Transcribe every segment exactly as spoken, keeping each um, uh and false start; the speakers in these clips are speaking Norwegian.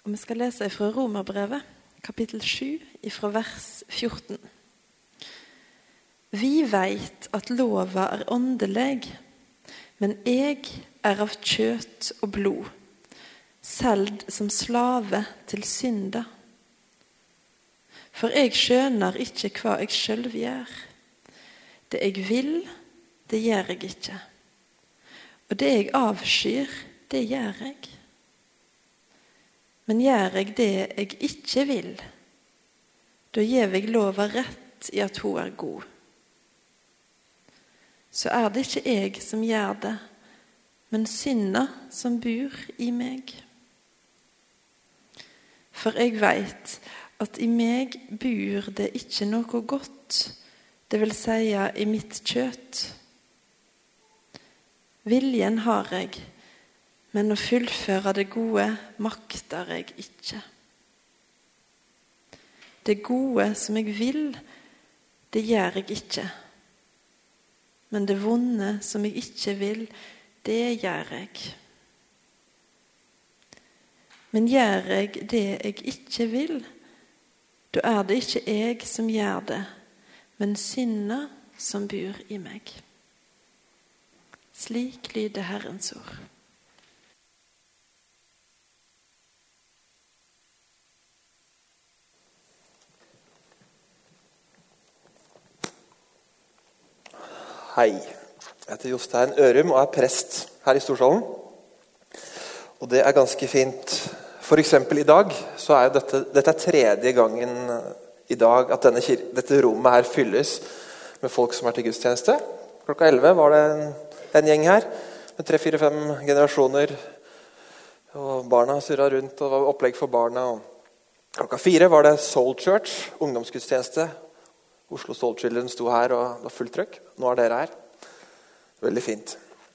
Og vi skal lese fra Romerbrevet, kapittel sju, fra vers fjorten. Vi vet at lova er åndelig, men jeg er av kjøtt og blod, selv som slave til synda. For jeg skjønner ikke hva jeg selv gjør. Det jeg vil, det gjør jeg ikke. Og det jeg avskyr, det gjør jeg. Men gjør jeg det jeg ikke vil, da gir jeg lova rett i at hun er god. Så er det ikke jeg som gjør det, men synda som bor i meg. For jeg vet at i meg bor det ikke noe godt, det vil si i mitt kjøtt. Viljen har jeg, men å fullføre det gode makter jeg ikke. Det gode som jeg vil, det gjør jeg ikke. Men det vonde som jeg ikke vil, det gjør jeg. Men gjør jeg det jeg ikke vil, da er det ikke jeg som gjør det, men synda som bor i meg. Slik lyder Herrens ord. Hei, jeg heter Jostein Ørum og er prest her i Storsalen. Og det er ganske fint. For eksempel i dag, så er jo dette, dette er tredje gangen i dag at denne, dette rommet her fylles med folk som er til gudstjeneste. Klokka elleve var det en, en gjeng her, med tre, fire, fem generasjoner. Og barna surret rundt, og det var opplegg for barna. Og klokka fire var det Soul Church, ungdomsgudstjeneste. Oslo Soul Children sto her, og det var fullt trøkk. Nå er dere her. Veldig fint.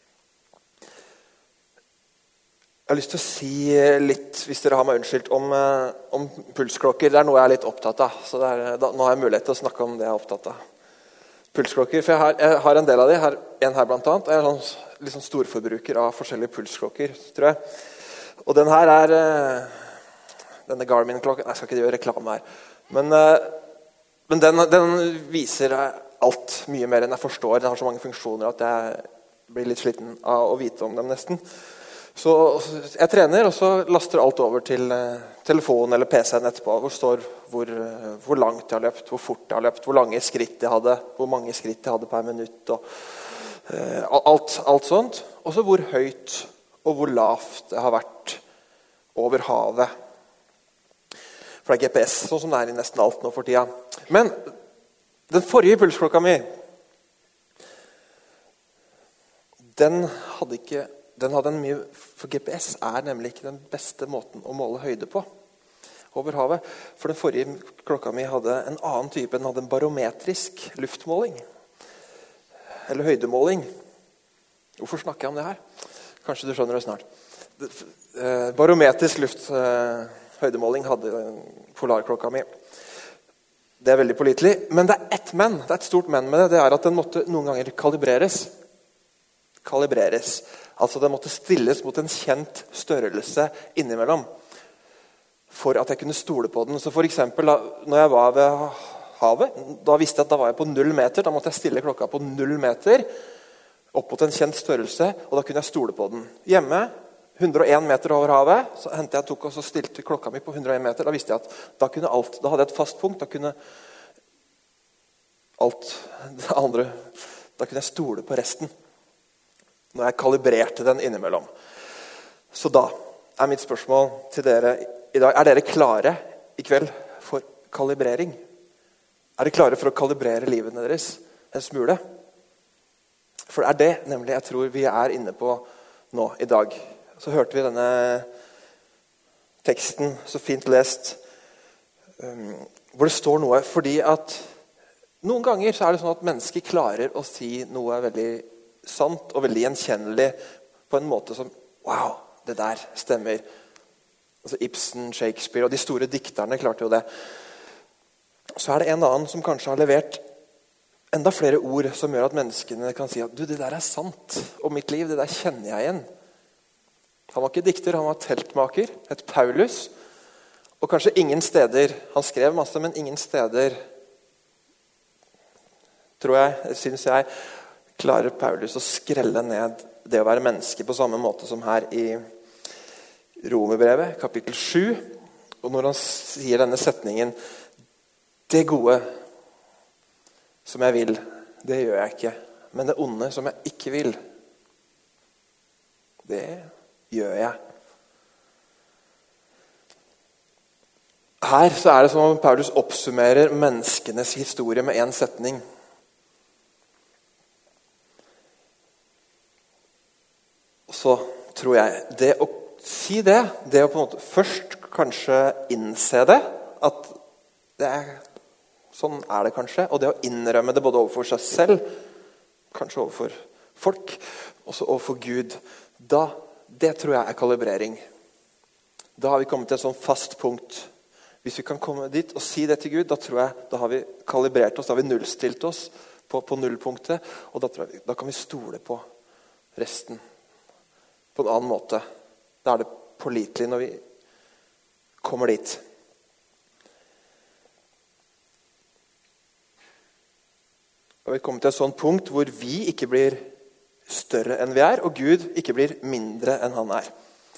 Jeg har lyst til å si litt, hvis dere har meg unnskyldt, om, om pulsklokker. Det er noe jeg er litt opptatt av, så det er, da, nå har jeg mulighet til å snakke om det jeg er opptatt av. Pulsklokker, for jeg har, jeg har en del av de, her, en her blant annet. Jeg er sånn, litt sånn storforbruker av forskjellige pulsklokker, tror jeg. Og den her er, denne Garmin-klokken, jeg skal ikke gjøre reklame her, men, men den, den viser alt mye mer enn jeg forstår. Den har så mange funksjoner at jeg blir litt sliten av å vite om dem nesten. Så jeg trener, og så laster alt over til telefonen eller P C-en etterpå, hvor står hvor, hvor langt jeg har løpt, hvor fort jeg har løpt, hvor lange skritt jeg hadde, hvor mange skritt jeg hadde per minutt, og uh, alt, alt sånt. Og så hvor høyt og hvor lavt jeg har vært over havet. For det er G P S, sånn som det er i nesten alt nå for tida. Men den forrige pulsklokka mi, den hadde ikke Den hadde en mye, for G P S er nemlig ikke den beste måten å måle høyde på over havet. For den forrige klokka mi hadde en annen type. Den hadde en barometrisk luftmåling. Eller høydemåling. Hvorfor snakker jeg om det her? Kanskje du skjønner det snart. Barometrisk lufthøydemåling hadde polarklokka mi. Det er veldig pålitelig. Men det er ett men. Det er et stort men med det. Det er at den måtte noen ganger kalibreres. Kalibreres. Altså det måtte stilles mot en kjent størrelse innimellom for at jeg kunne stole på den. Så for eksempel, da, når jeg var ved havet, da visste jeg at da var jeg på null meter. Da måtte jeg stille klokka på null meter opp mot en kjent størrelse, og da kunne jeg stole på den. Hjemme, hundre og en meter over havet, så hentet jeg tok og så stilte klokka mi på hundre og en meter. Da visste jeg at da kunne alt, da hadde jeg et fast punkt, da kunne alt det andre, da kunne jeg stole på resten. Når jeg kalibrerte den innimellom. Så da er mitt spørsmål til dere i dag. Er dere klare i kveld for kalibrering? Er dere klare for å kalibrere livene deres en smule? For det er det nemlig jeg tror vi er inne på nå i dag. Så hørte vi denne teksten så fint lest, hvor det står noe. Fordi at noen ganger så er det sånn at mennesker klarer å si noe veldig sant og veldig gjenkjennelig på en måte som, wow, det der stemmer. Altså Ibsen, Shakespeare og de store dikterne klarte jo det. Så er det en annen som kanskje har levert enda flere ord som gjør at menneskene kan si at du, det der er sant om mitt liv, det der kjenner jeg igjen. Han var ikke dikter, han var teltmaker, het Paulus. Og kanskje ingen steder, han skrev masse, men ingen steder, tror jeg, synes jeg, klarer Paulus å skrelle ned det å være menneske på samme måte som her i Romerbrevet, kapittel sju. Og når han sier denne setningen, det gode som jeg vil, det gjør jeg ikke. Men det onde som jeg ikke vil, det gjør jeg. Her så er det som om Paulus oppsummerer menneskenes historie med en setning. Og så tror jeg, det å si det, det å på en måte først kanskje innse det, at det er, sånn er det kanskje, og det å innrømme det både overfor seg selv, kanskje overfor folk, også overfor Gud, da, det tror jeg er kalibrering. Da har vi kommet til et sånn fast punkt. Hvis vi kan komme dit og si det til Gud, da tror jeg, da har vi kalibrert oss, da har vi nullstilt oss på, på nullpunktet, og da, tror jeg, da kan vi stole på resten på en annen måte. Da er det pålitelig når vi kommer dit. Og vi kommer til et sånt punkt hvor vi ikke blir større enn vi er, og Gud ikke blir mindre enn han er.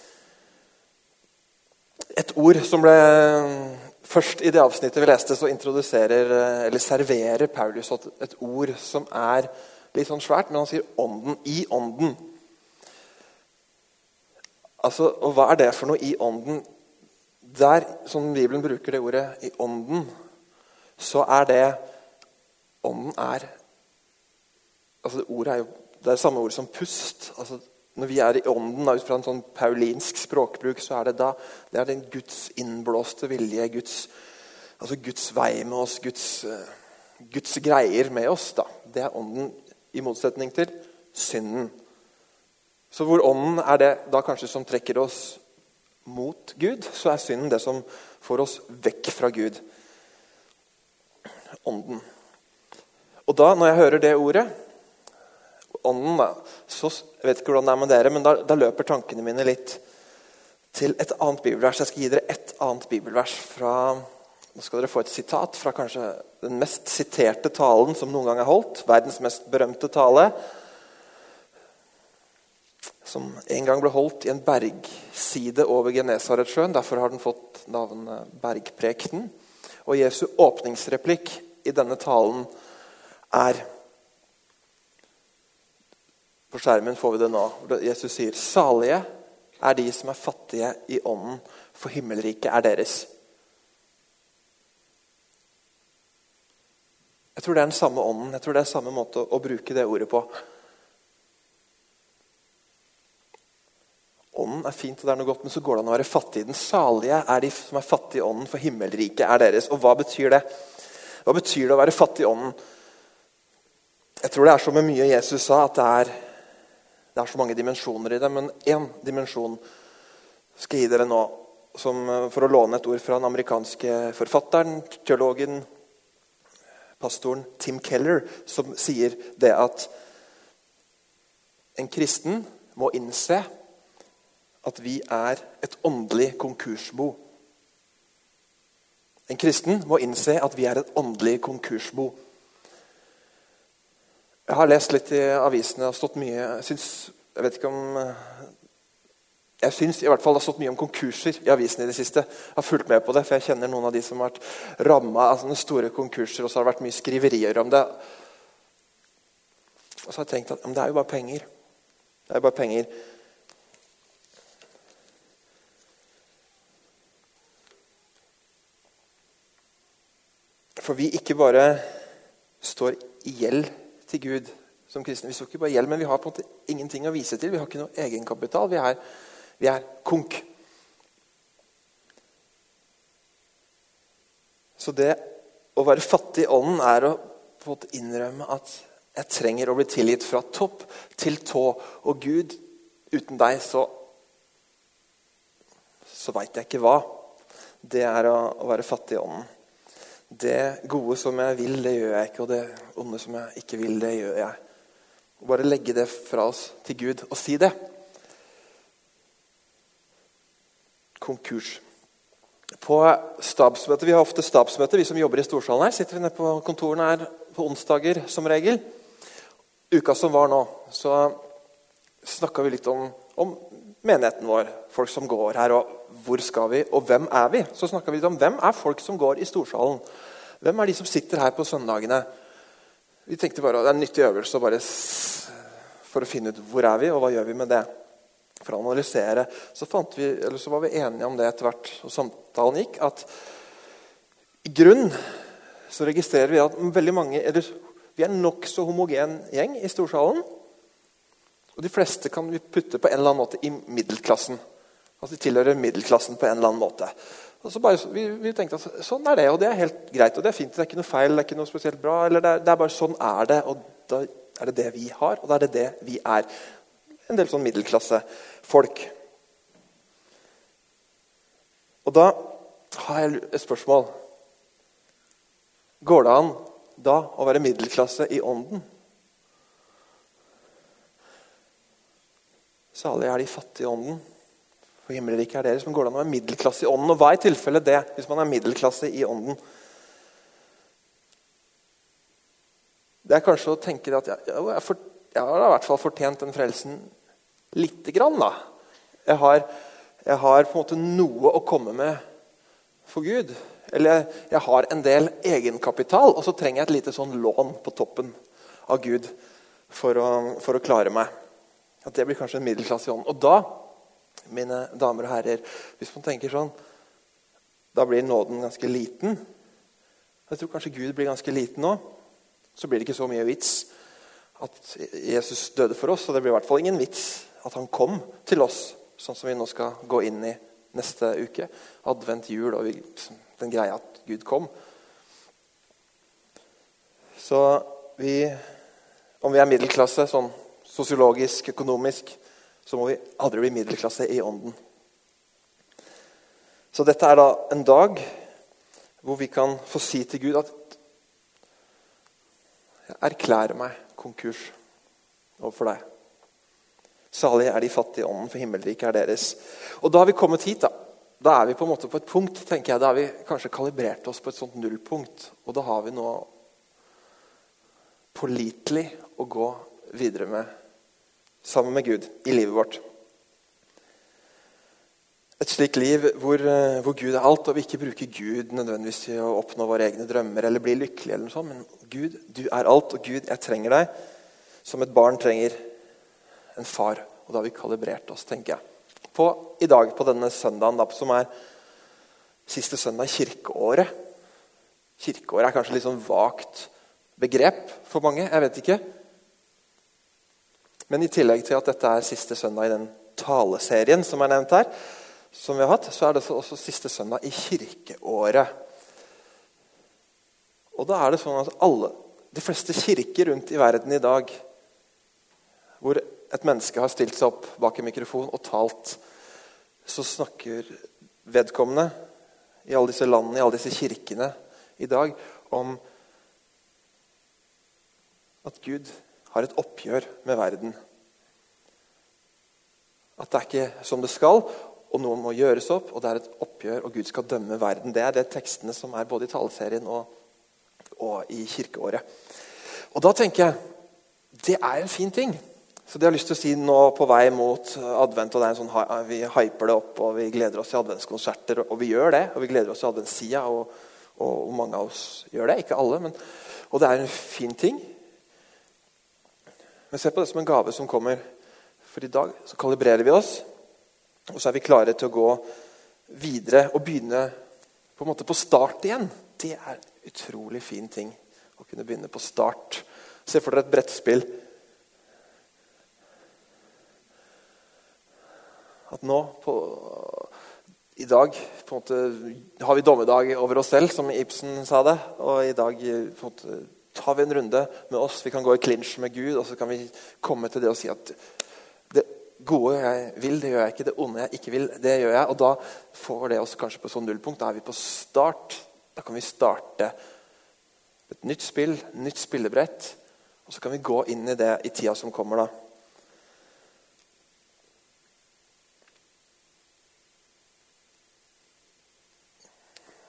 Et ord som ble først i det avsnittet vi leste, så introduserer, eller serverer Paulus et ord som er litt sånn svært, men han sier ånden, i ånden. Altså, og hva er det for noe i ånden? Der, som Bibelen bruker det ordet, i ånden, så er det, ånden er, altså det ordet er jo, det er det samme ord som pust. Altså, når vi er i ånden, ut fra en sånn paulinsk språkbruk, så er det da, det er den Guds innblåste vilje, Guds, altså Guds vei med oss, Guds, Guds greier med oss da. Det er ånden i motsetning til synden. Så hvor ånden er det da kanskje som trekker oss mot Gud, så er synden det som får oss vekk fra Gud. Ånden. Og da, når jeg hører det ordet, ånden da, så jeg vet ikke hvordan det er med dere, men da, da løper tankene mine litt til et annet bibelvers. Jeg skal gi dere et annet bibelvers fra, nå skal dere få et sitat fra kanskje den mest siterte talen som noen gang er holdt, verdens mest berømte tale, som en gang ble holdt i en bergside over Genesaretsjøen. Derfor har den fått navnet Bergprekenen. Og Jesu åpningsreplikk i denne talen er, på skjermen får vi det nå, Jesus sier, salige er de som er fattige i ånden, for himmelriket er deres. Jeg tror det er den samme ånden, jeg tror det er samme måte å bruke det ordet på. Ånden er fint, og det er noe godt, men så går det an å være fattig. Den salige er de som er fattige i ånden, for himmelriket er deres. Og hva betyr det? Hva betyr det å være fattig i ånden? Jeg tror det er så med mye Jesus sa, at det er, det er så mange dimensjoner i det, men en dimensjon skal jeg gi dere nå, som, for å låne et ord fra den amerikanske forfatteren, teologen, pastoren Tim Keller, som sier det at en kristen må innse at vi er et åndelig konkursbo. En kristen må innse at vi er et åndelig konkursbo. Jeg har lest litt i avisene og stått mye, jeg synes, jeg vet ikke om, jeg synes i hvert fall det har stått mye om konkurser i avisene i det siste. Jeg har fulgt med på det, for jeg kjenner noen av de som har vært rammet av sånne store konkurser, og så har det vært mye skriverier om det. Og så har jeg tenkt at men det er jo bare penger. Det er jo bare penger. For vi ikke bare står i gjeld til Gud som kristne. Vi står ikke bare i gjeld, men vi har på en måte ingenting å vise til. Vi har ikke noe egenkapital. Vi er, vi er konk. Så det å være fattig i ånden er å på en måte innrømme at jeg trenger å bli tilgitt fra topp til tå. Og Gud, uten deg så, så vet jeg ikke hva. Det er å, å være fattig i ånden. Det gode som jeg vil, det gjør jeg ikke, og det onde som jeg ikke vil, det gjør jeg. Bare legge det fra oss til Gud og si det. Konkurs. på stabsmøte. Vi har ofte stabsmøte, vi som jobber i Storsalen her. Sitter vi nede på kontorene her på onsdager som regel. Uka som var nå, så snakket vi litt om, om menigheten vår. Folk som går her, og hvor skal vi, og hvem er vi? Så snakket vi litt om hvem er folk som går i Storsalen. Hvem er de som sitter her på søndagene? Vi tenkte bare, det er en nyttig øvelse bare for å finne ut hvor er vi, og hva gjør vi med det. For å analysere, så, fant vi, eller så var vi enige om det etter hvert, og samtalen gikk, at i grunn så registrerer vi at veldig mange, eller vi er nok så homogen gjeng i Storsalen, og de fleste kan vi putte på en eller annen måte i middelklassen. Altså de tilhører middelklassen på en eller annen måte. Og så bare, vi, vi tenkte at sånn er det, og det er helt greit, og det er fint, det er ikke noe feil, det er ikke noe spesielt bra, eller det er, det er bare sånn er det, og da er det det vi har, og da er det det vi er. En del sånn middelklassefolk. Og da har jeg et spørsmål. Går det an da å være middelklasse i ånden? Salige er de fattige i ånden, for himmelriket er deres. Men går det an å være middelklasse i ånden? Og hva er i tilfelle det, hvis man er middelklasse i ånden? Det er kanskje å tenke at jeg, jeg, for, jeg har i hvert fall fortjent den frelsen lite grann da. Jeg har, jeg har på en måte noe å komme med for Gud. Eller jeg har en del egenkapital, og så trenger jeg et lite sånn lån på toppen av Gud for å, for å klare meg. At det blir kanskje en middelklasse i ånden. Og da, mine damer og herrer, hvis man tenker sånn, da blir nåden ganske liten. Jeg tror kanskje Gud blir ganske liten nå. Så blir det ikke så mye vits at Jesus døde for oss, og det blir i hvert fall ingen vits at han kom til oss, sånn som vi nå skal gå inn i neste uke. Advent, jul og vi, den greia at Gud kom. Så vi, om vi er middelklasse, sånn sosiologisk, økonomisk, så må vi aldri bli middelklasse i ånden. Så dette er da en dag hvor vi kan få si til Gud at jeg erklærer meg konkurs overfor deg. Salige er de fattige i ånden, for himmelriket er deres. Og da har vi kommet hit da. Da er vi på en måte på et punkt, tenker jeg. Da har vi kanskje kalibrert oss på et sånt nullpunkt. Og da har vi noe pålitelig å gå videre med, sammen med Gud, i livet vårt. Et slikt liv hvor, hvor Gud er alt, og vi ikke bruker Gud nødvendigvis til å oppnå våre egne drømmer, eller bli lykkelige eller noe sånt. Men Gud, du er alt, og Gud, jeg trenger deg, som et barn trenger en far. Og da har vi kalibrert oss, tenker jeg. På, I dag, på denne søndagen, da, som er siste søndag i kirkeåret. Kirkeåret er kanskje litt sånn vagt begrep for mange, jeg vet ikke. Men i tillegg til at dette er siste søndag i den taleserien som er nevnt her, som vi har hatt, så er det også siste søndag i kirkeåret. Og da er det sånn at alle, de fleste kirker rundt i verden i dag, hvor et menneske har stilt seg opp bak en mikrofon og talt, så snakker vedkommende i alle disse landene, i alle disse kirkene i dag, om at Gud har et oppgjør med verden. At det er ikke som det skal, og noe må gjøres opp, og det er et oppgjør, og Gud skal dømme verden. Det er det tekstene som er både i taleserien og, og i kirkeåret. Og da tenker jeg, det er en fin ting. Så det har jeg lyst til å si nå på vei mot advent, og det er en sånn, vi hyper det opp, og vi gleder oss til adventskonserter, og vi gjør det, og vi gleder oss til adventstida, og, og mange av oss gjør det, ikke alle, men, og det er en fin ting. Men se på det som en gave som kommer, for i dag så kalibrerer vi oss, og så er vi klare til å gå videre og begynne på en måte på start igjen. Det er en utrolig fin ting å kunne begynne på start. Se for dere et brettspill. At nå, på, i dag, på en måte, har vi dommedag over oss selv, som Ibsen sa det. Og i dag på en måte, tar vi en runde med oss. Vi kan gå i clinch med Gud, og så kan vi komme til det og si at det gode jeg vil, det gjør jeg ikke. Det onde jeg ikke vil, det gjør jeg. Og da får det oss kanskje på sånn nullpunkt. Da er vi på start. Da kan vi starte et nytt spill, nytt spillebrett. Og så kan vi gå inn i det i tida som kommer da.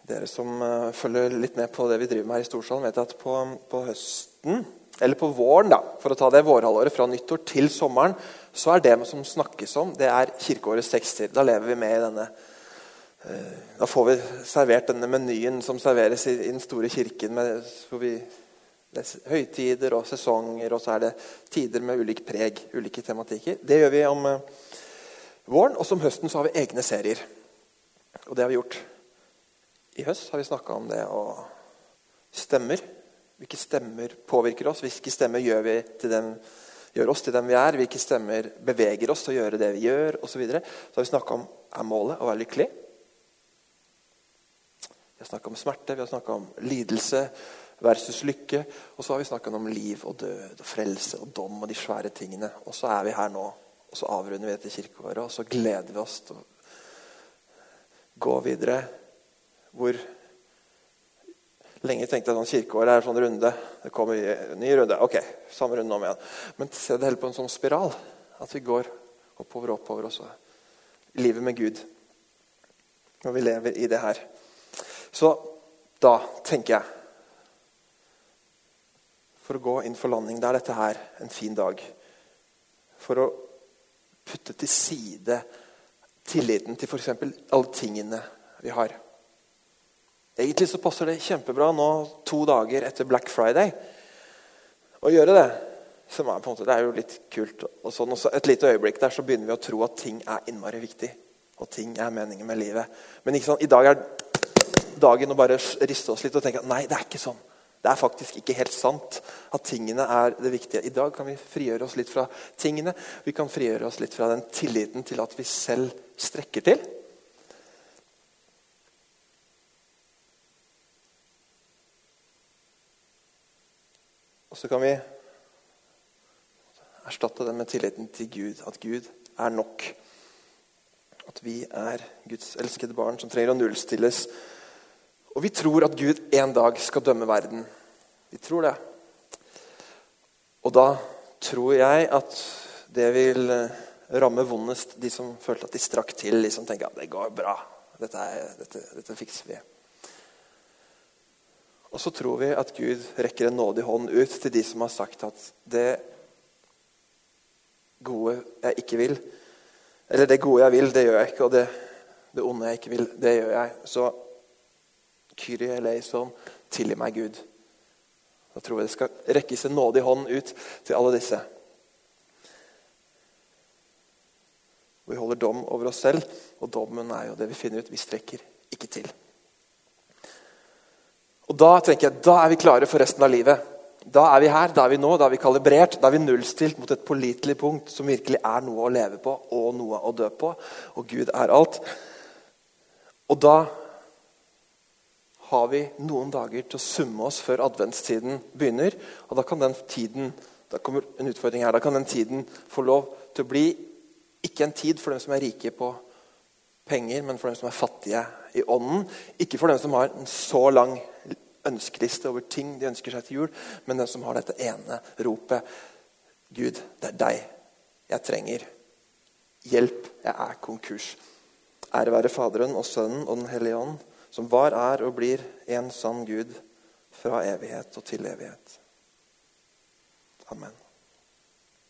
Dere som uh, følger litt med på det vi driver med her i Storsalen, vet at på, på høsten, eller på våren da, for å ta det vårhalvåret fra nyttår til sommeren, så er det som snakkes om, det er kirkeårets tekster. Da lever vi med i denne, uh, da får vi servert denne menyen som serveres i, i den store kirken, med, hvor vi, det er høytider og sesonger, og så er det tider med ulik preg, ulike tematikker. Det gjør vi om uh, våren, og som høsten så har vi egne serier. Og det har vi gjort. I høst har vi snakket om det og stemmer. Hvilke stemmer påvirker oss? Hvilke stemmer gjør, vi til dem, gjør oss til dem vi er? Hvilke stemmer beveger oss til å gjøre det vi gjør? Og så, videre. Så har vi snakket om, er målet å være lykkelig? Vi har snakket om smerte, vi har snakket om lidelse versus lykke. Og så har vi snakket om liv og død og frelse og dom og de svære tingene. Og så er vi her nå, og så avrunder vi dette kirkeåret, og så gleder vi oss til å gå videre. Hvor lenge tenkte jeg sånn kirkeår er en sånn runde. Det kommer en ny runde. Ok, samme runde om igjen. Men se det hele på en sånn spiral. At vi går oppover og oppover også. Livet med Gud. Når vi lever i det her. Så da tenker jeg, for å gå inn for landing, da er dette her en fin dag. For å putte til side tilliten til for eksempel alle tingene vi har. Egentlig så passer det kjempebra nå to dager etter Black Friday å gjøre det. Som er på en måte, det er jo litt kult. Og sånn, og så et lite øyeblikk der så begynner vi å tro at ting er innmari viktig. Og ting er meningen med livet. Men ikke sånn, i dag er dagen å bare riste oss litt og tenke at nei, det er ikke sånn. Det er faktisk ikke helt sant at tingene er det viktige. I dag kan vi frigjøre oss litt fra tingene. Vi kan frigjøre oss litt fra den tilliten til at vi selv strekker til. Og så kan vi erstatte den med tilliten til Gud. At Gud er nok. At vi er Guds elskede barn som trenger å nullstilles. Og vi tror at Gud en dag skal dømme verden. Vi tror det. Og da tror jeg at det vil ramme vondest de som følte at de strakk til. De som tenker at det går bra. Dette, er, dette, dette fikser vi. Og så tror vi at Gud rekker en nådig hånd ut til de som har sagt at det gode jeg ikke vil, eller det gode jeg vil, det gjør jeg ikke, og det, det onde jeg ikke vil, det gjør jeg. Så Kyrie eleison, tilgi meg Gud. Da tror jeg det skal rekkes en nådig hånd ut til alle disse. Vi holder dom over oss selv, og dommen er jo det vi finner ut, vi strekker ikke til. Og da tenker jeg, da er vi klare for resten av livet. Da er vi her, da er vi nå, da er vi kalibrert, da er vi nullstilt mot et pålitelig punkt som virkelig er noe å leve på og noe å dø på. Og Gud er alt. Og da har vi noen dager til å summe oss før adventstiden begynner. Og da kan den tiden, da kommer en utfordring her, da kan den tiden få lov til å bli ikke en tid for dem som er rike på penger, men for dem som er fattige i ånden. Ikke for dem som har en så lang ønskeliste over ting de ønsker seg til jul, men dem som har dette ene ropet. Gud, det er deg jeg trenger. Hjelp, jeg er konkurs. Ære være Faderen og Sønnen og den Hellige Ånd, som var, er og blir en sann Gud fra evighet og til evighet. Amen.